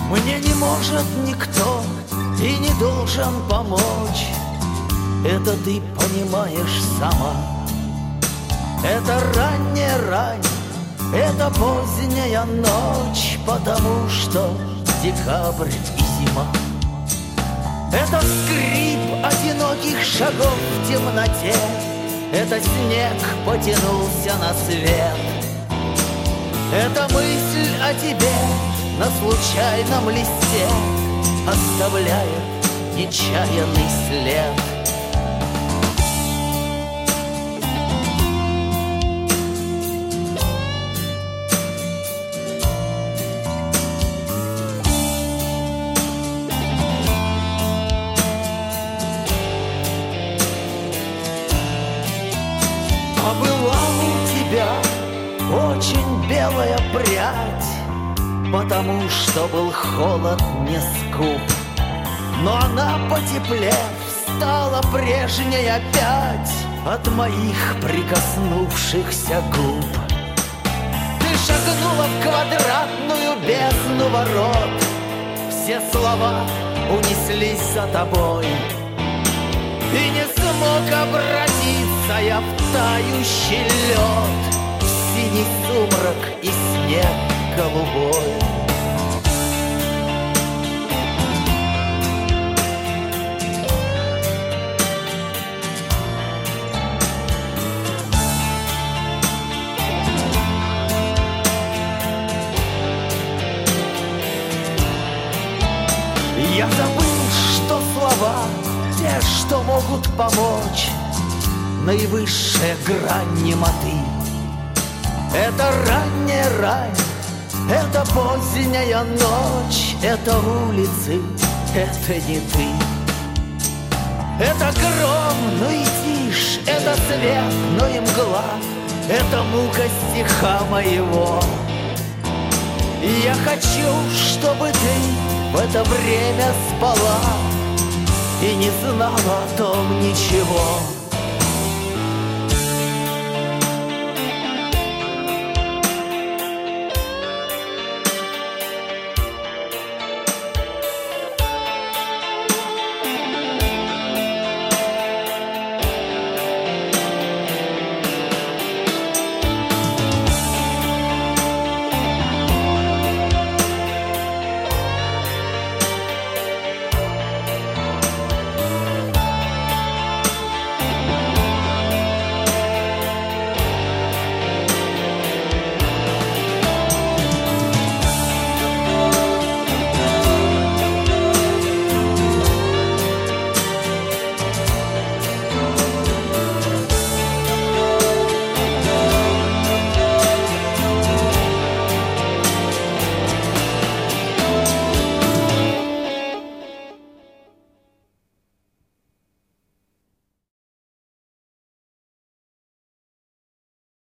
Мне не может никто и не должен помочь. Это ты понимаешь сама. Это ранняя рань, это поздняя ночь, потому что декабрь и зима. Это скрип одиноких шагов в темноте, это снег потянулся на свет. Это мысль о тебе на случайном листе оставляет нечаянный след. А была у тебя очень белая прядь, потому что был холод не скуп. Но она, потеплев, стала прежней опять от моих прикоснувшихся губ. Ты шагнула в квадратную бездну ворот, все слова унеслись за тобой. И не смог обратиться я в тающий лед, в синий сумрак и снег голубой. Я забыл, что слова те, что могут помочь, наивысшая грань немоты. Это ранняя рань, это поздняя ночь, это улицы, это не ты. Это гром, но и тишь, это свет, но и мгла, это мука стиха моего. И я хочу, чтобы ты в это время спала и не знала о том ничего.